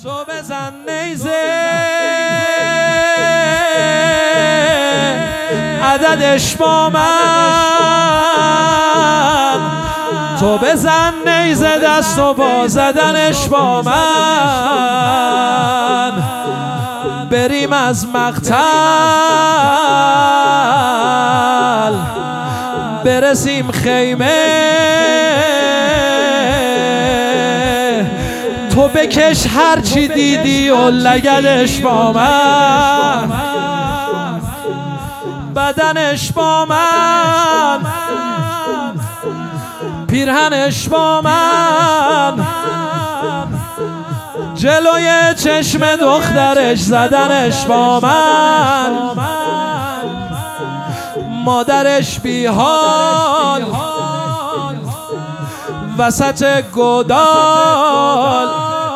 تو بزن نیزه عددش با من، تو بزن نیزه دست و با زدنش با من، بریم از مقتل برسیم خیمه، تو بکش هرچی دیدی و لگدش با من، بدنش با من، پیرهنش با من، جلوی چشم دخترش زدنش با من، مادرش بی حال وسط گودال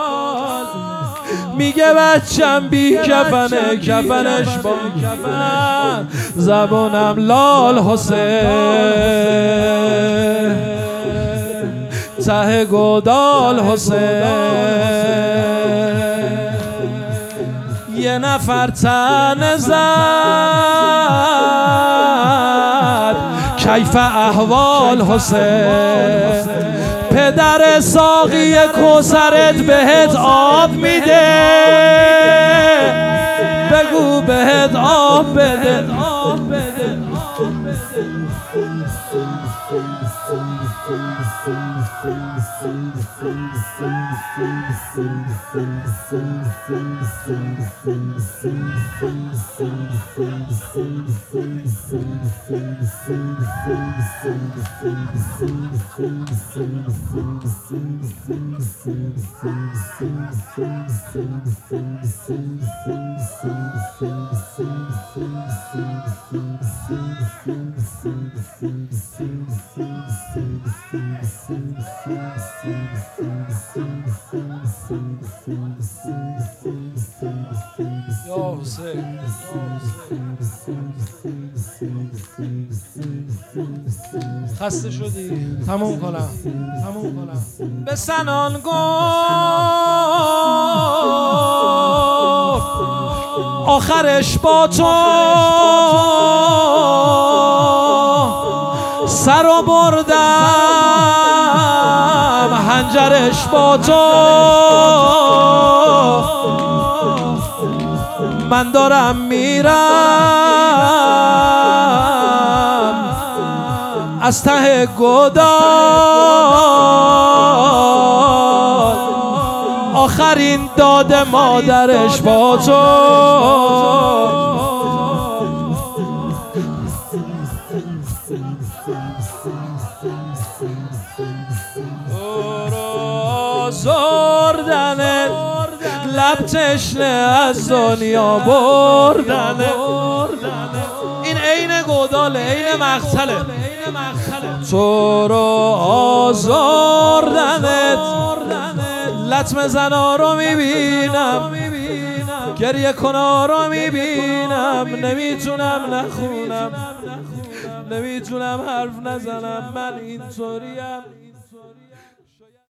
میگه بچم بی کفنه کفنش با کفن، زبونم لال حسین ته گودال حسین، یه نفر تن زد کیف احوال حسین، پدر ساقی کوثرت بهت آب میده، بگو بهت آب بده. یا حسین خسته شدی؟ تموم کنم به سنان گفت آخرش با تو سر و بردم حنجرش با تو، من دارم میرم از ته گودال، آخرین داد مادرش با تو، زردنه لب تشنه از دنیا بردنه، این عین گوداله عین مقتله، تو رو آزردنت، لطم زنا رو میبینم گریه کنا رو میبینم، نمیتونم نخونم نمیتونم حرف نزنم، من اینطوریم.